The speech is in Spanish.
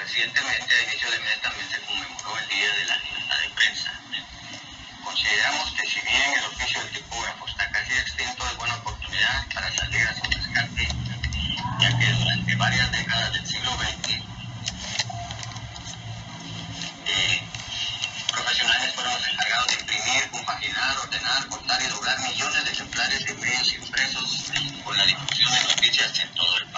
Recientemente, a inicio de mes, también se conmemoró el Día de la Libertad de Prensa. Consideramos que si bien el oficio del tipógrafo está casi extinto, es buena oportunidad para salir a su rescate, ya que durante varias décadas del siglo XX, profesionales fueron los encargados de imprimir, compaginar, ordenar, cortar y doblar millones de ejemplares de medios impresos con la difusión de noticias en todo el país.